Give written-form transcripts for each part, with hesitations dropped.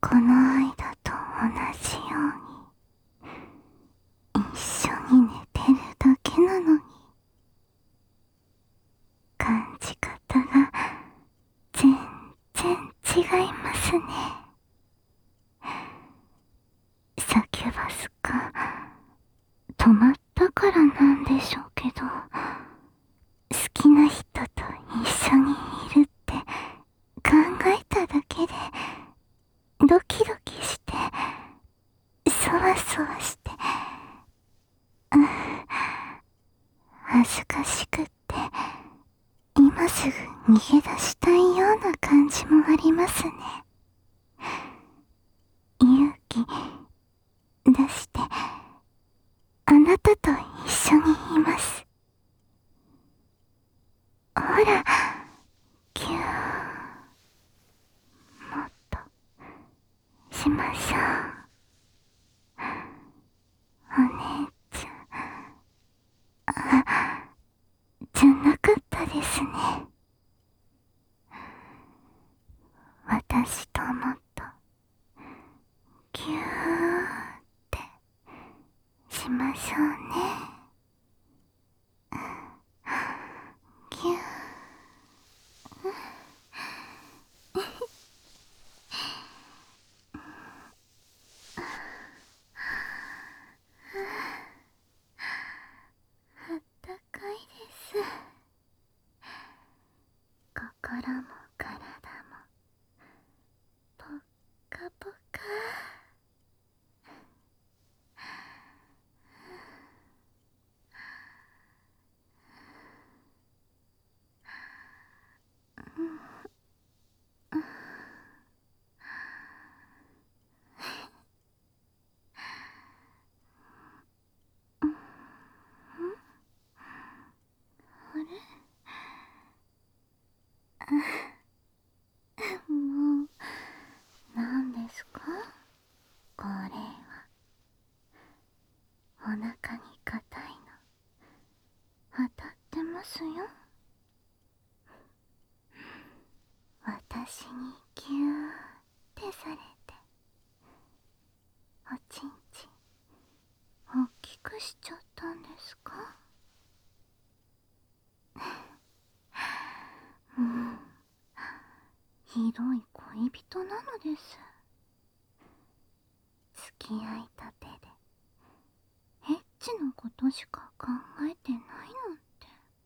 この間と同じように一緒に寝てるだけなのに、感じ方が全然違いますね。サキュバスか止まったからなんでしょうけど、好きな人と一緒にいるって考えただけでドキドキしてそわそわして、恥ずかしくって今すぐ逃げ出したいような感じもありますね。勇気出してあなたと一緒にいます。ほら、ぎゅーもっとしましょう。お姉ちゃん、じゃなかったですね。私ともっとぎゅーってしましょうね。ぎゅー。あったかいです。心も体もぽっかぽか。あれ、もう何ですかこれは。お腹に硬いの当たってますよ。私にギューってされておちんちん大きくしちゃったんですか？もうひどい恋人なのです。付き合いたてでエッチのことしか考えてないなんて。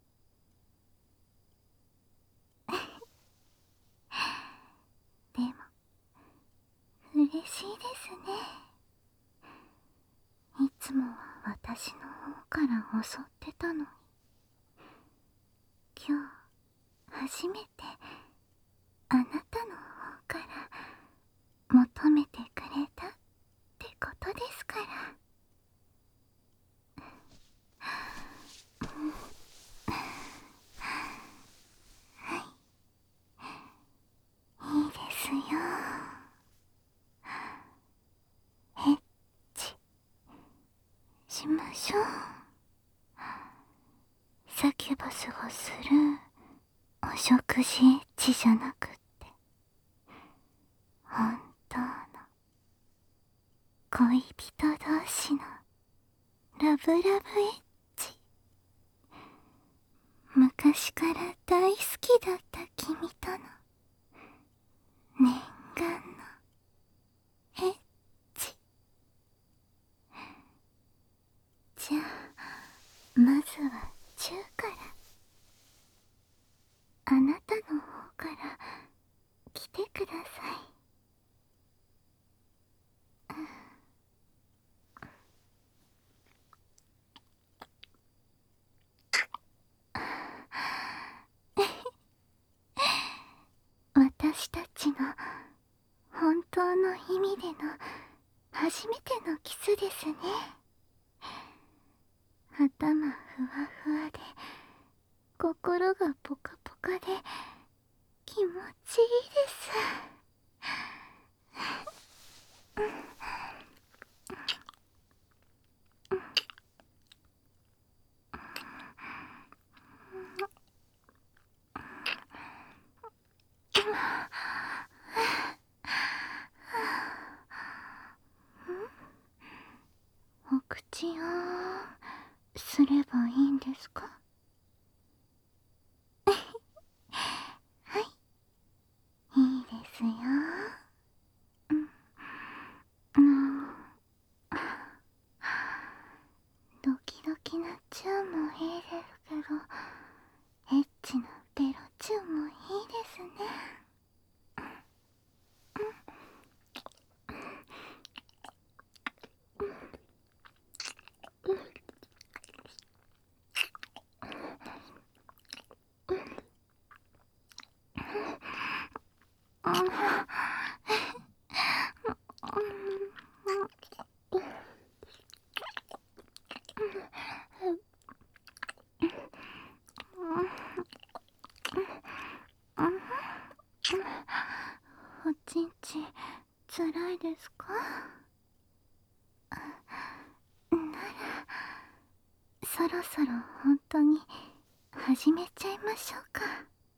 でも嬉しいですね。いつもは私の方から襲ってたのに、今日初めてあなたの方から求めてくれたってことですから。いいですよ。エッチしましょう。サキュバスがするお食事エッチじゃなくって、本当の恋人同士のラブラブエッチ。昔から大好きだった君との念願のエッチ。じゃあまずはチューから。あなたの方から来てください。私たちの本当の意味での初めてのキスですね。頭ふわふわで心がポカポカで気持ちいいです。 口をすればいいんですか？はい、いいですよ。うん、ドキドキなチューもいいですけど、エッチなベロチューもいいですね。おちんちつらいですか？ならそろそろ本当に始めちゃいましょうか。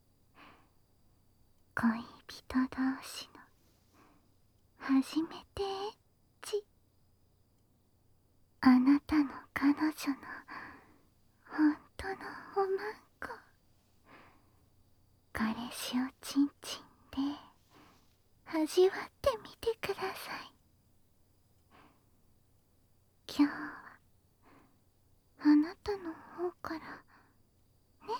恋人同士の初めてエッチ。あなたの彼女の本当のおまんこ。彼氏おちんちんで味わってみてください。今日はあなたの方からね。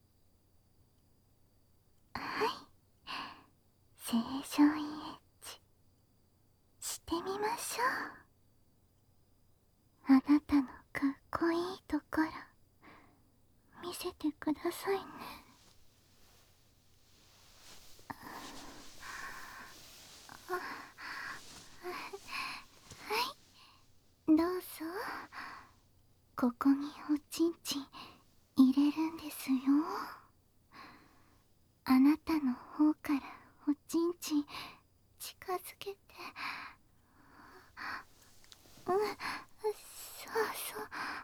はい、正常位エッチしてみましょう。あなたのかっこいいところ見せてくださいね。はい、どうぞ。ここにおちんちん入れるんですよ。あなたの方からおちんちん近づけて。そうそう。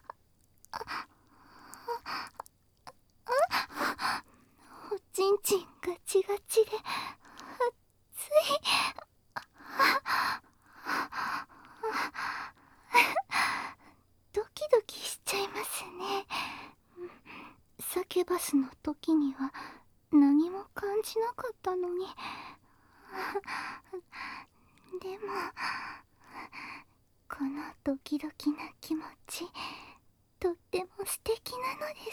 おちんちんガチガチで熱い。ドキドキしちゃいますね。サキュバスの時には何も感じなかったのに。でもこのドキドキな気持ちとっても素敵なのです。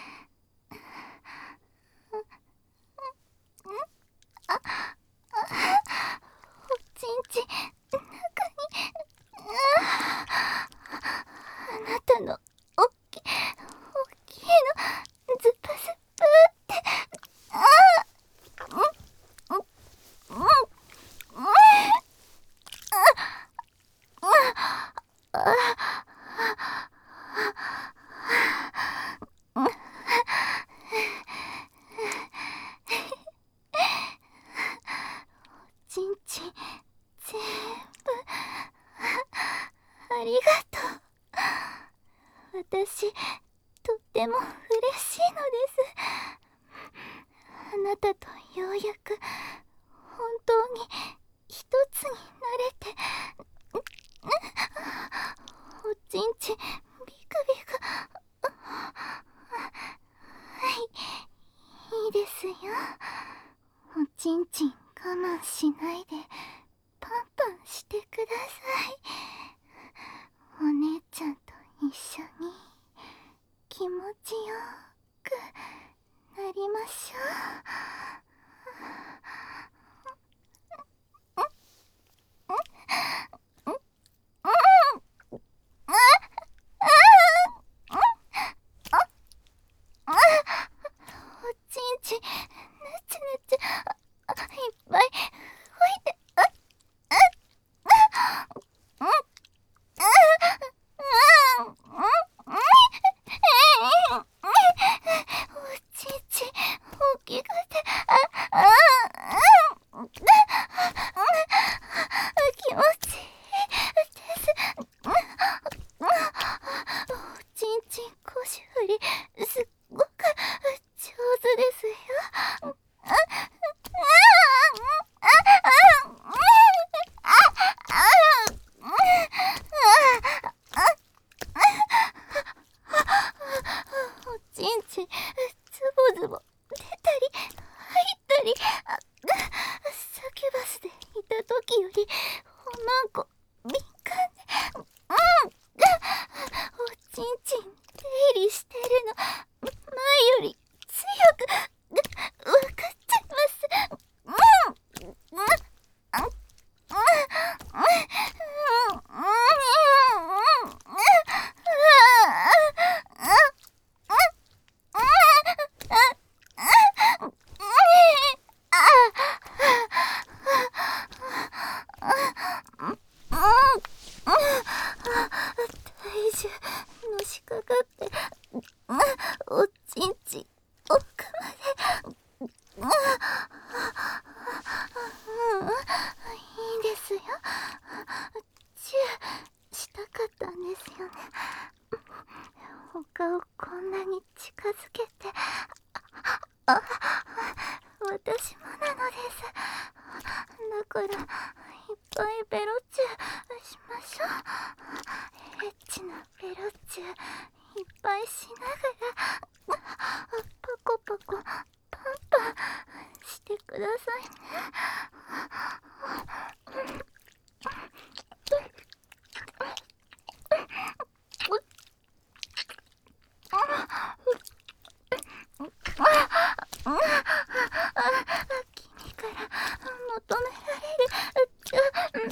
おちんち中にあなたのおっきいのズプズプってちんちん全部ありがとう。私とっても嬉しいのです。あなたとようやく本当に一つになれて。おちんちんビクビク。はい、いいですよ。おちんちん我慢しないでパンパンしてください。お姉ちゃんと一緒に気持ちよくなりましょう。おちんちぬちぬちいっぱい吹いて。おちんち大きくてりおまんこ敏感で、おちんちん出入りしてるの前より強くわかっちゃいます。体重のしかかっておちんちん奥までいいですよ。チューしたかったんですよね。お顔こんなに近づけて私もなのです。だからいっぱいベロチューしましょう。エッチなベロチューいっぱいしながらパコパコパンパンしてくださいね。君から求められる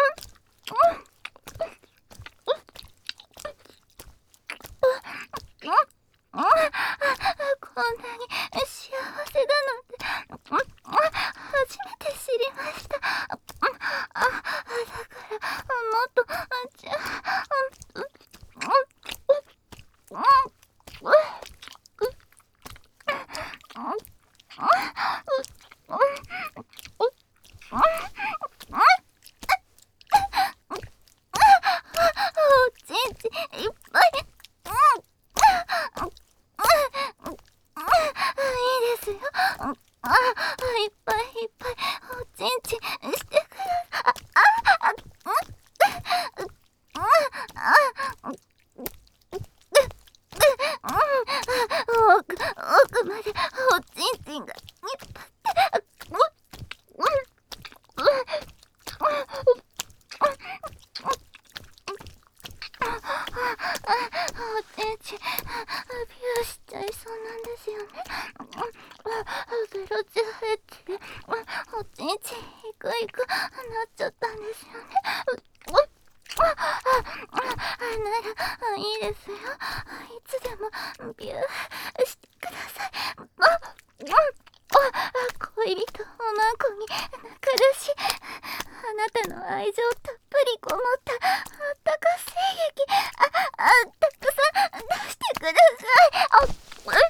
こんなに幸せだなんて初めて知りました。だからもっとじゃおちんちんいっぱいいいですよ。いっぱいいっぱいおちんちんしてください。奥までおちんちんがいっぱいおちんちんビューしちゃいそうなんですよね。ベロチューエッチでおちんちんいくいくなっちゃったんですよね。ならいいですよ。いつでもビューしてください。恋人おまんこに仲良しあなたの愛情たっぷりこもったあったか精液たくさん出してください。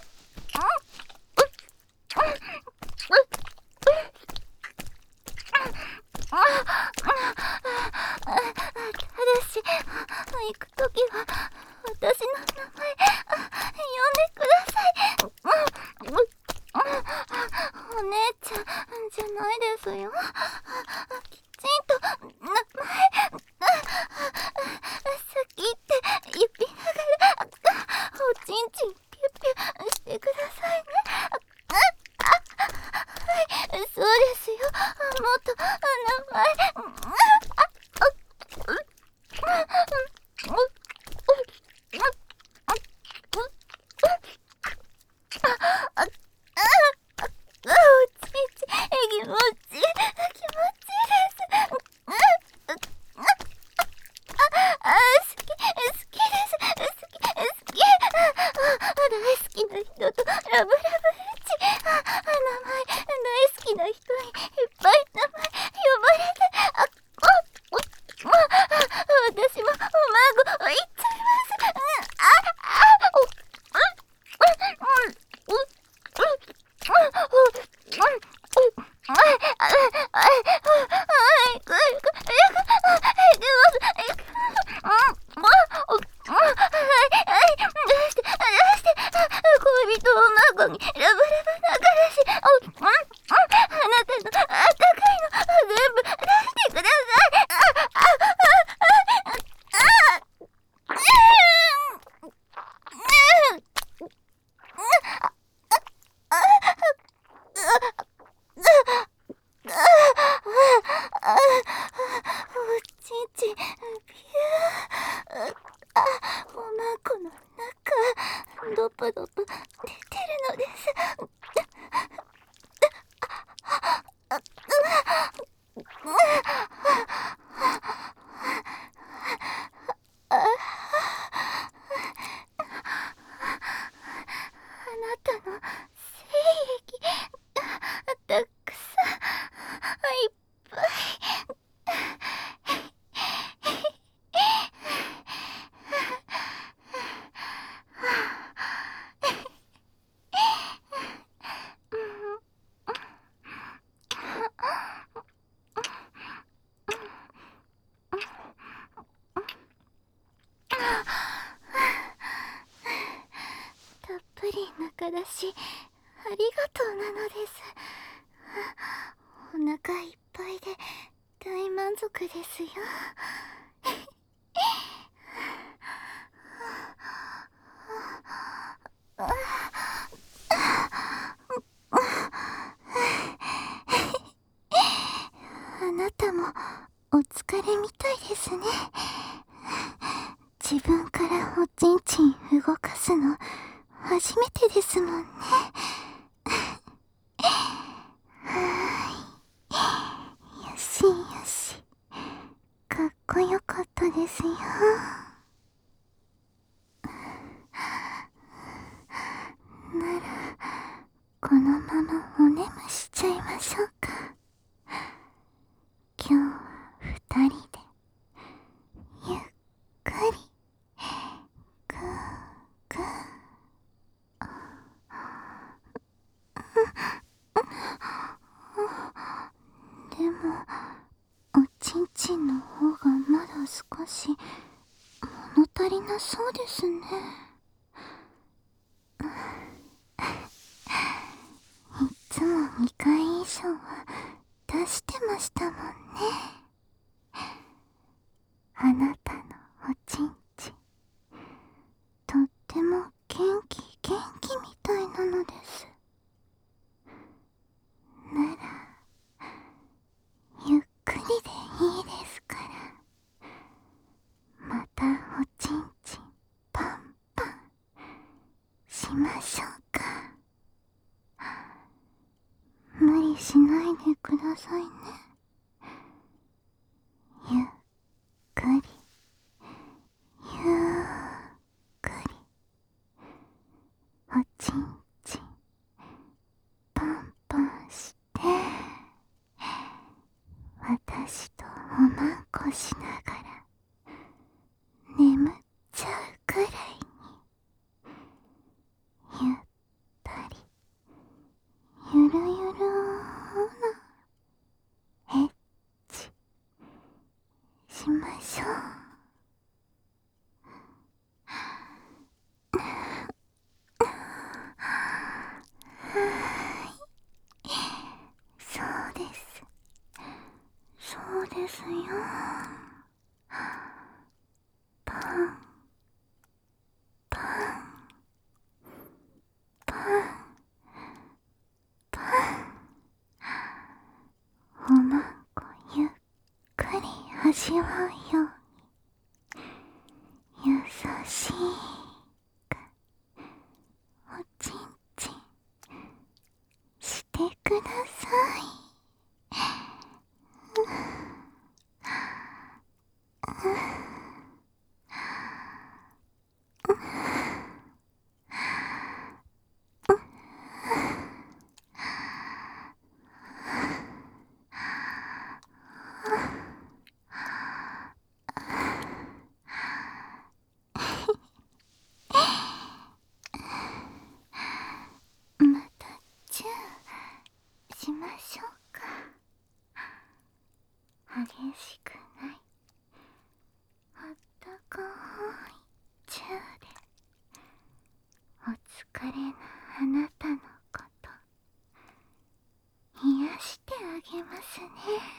ただし行くときは私の名前呼んでください。お姉ちゃんじゃないですよ。きちんと名前先って言いながらおちんちんピュピュしてくださいね。はい、そうですよ。もっと名前おちんち気持ちいいです。好きです。大好きな人とラブラブエッチ。名前大好きな人にいっぱい名前呼ばれてかだし、ありがとうなのです。お腹いっぱいで大満足ですよ。あなたもお疲れみたいですね。自分からおちんちん動かすの初めてですもんね。よしよし、かっこよかったですよ。ならこのままお眠しちゃいましょうか。今日は二人でゆっくりぐーぐー。でもおちんちんの方がまだ少し物足りなそうですね。いつも2回以上は出してましたもんね。あなたのおちんちん、とっても元気みたいなのです。ならゆっくりでいいですから、またおちんちんパンパンしましょうか。無理しないでくださいね。ゆっくりゆっくりおちんちんパンパンして私とおまんこしながら眠っちゃうくらいにゆったりゆるゆるなエッチしましょう。そうです、そうですよ。パンパンパンパン。おまんこゆっくり味わうように優しいくおちんちんしてください。またチューしましょうか。激しくないあったかいチューでお疲れなあなたのこと癒してあげますね。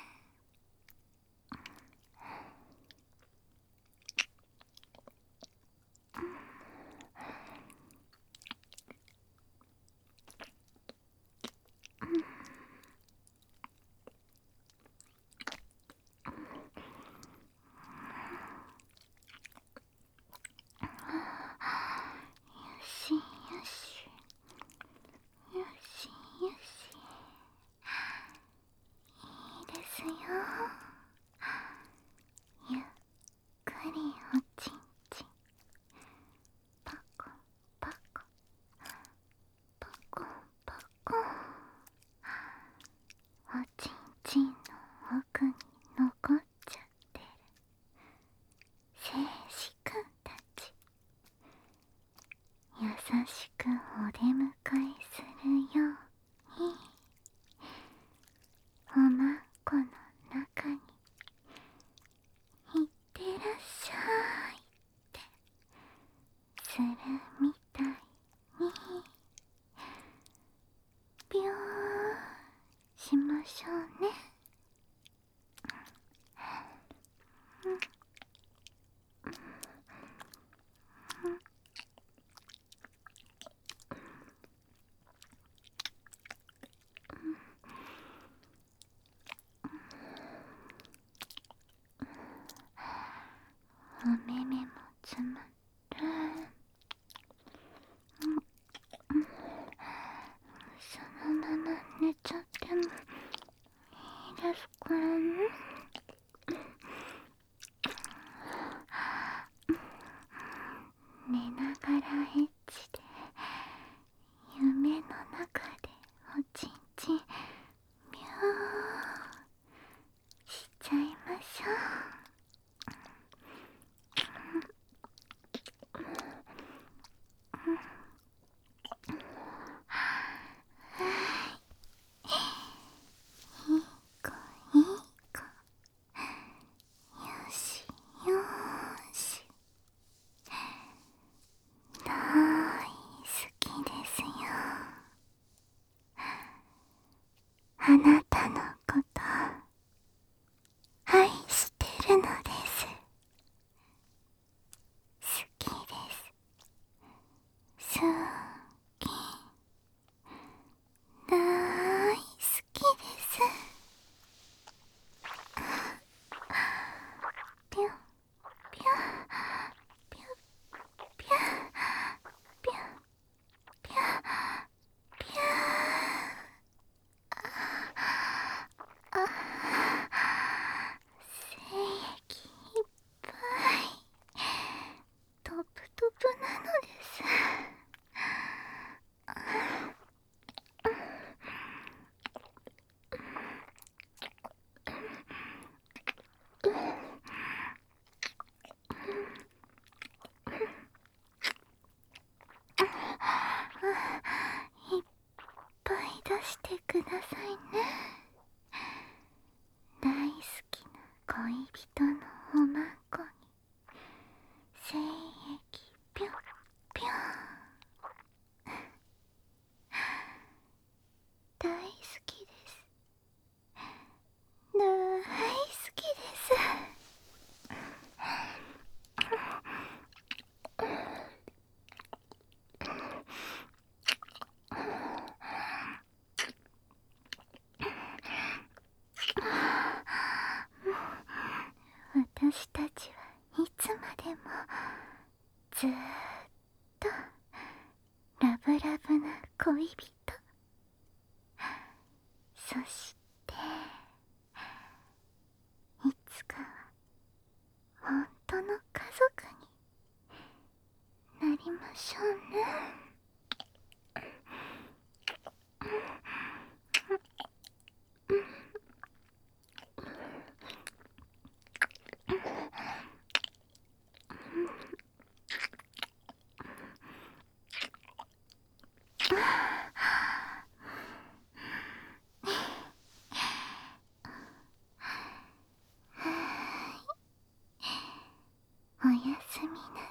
よしよしよしよし、いいですお目目もつむってそのまま寝ちゃってもいいですからね。寝ながらエッチで夢の中でおちんちんビューしちゃいましょう。いい子いい子、よしよーし、大好きですよ。あなたのこと愛してるのです。好きです。好き、大好きです。ぴょんぴょんぴょんぴょんぴょんぴょんぴょん。精液いっぱいトプトプなのです。いっぱい出してくださいね。大好きな恋人のおまんこに精液ぴょんぴょん。大好きです。大好きです。私たちはいつまでもずーっとラブラブな恋人、そしていつかは本当の家族になりましょうね。おやすみな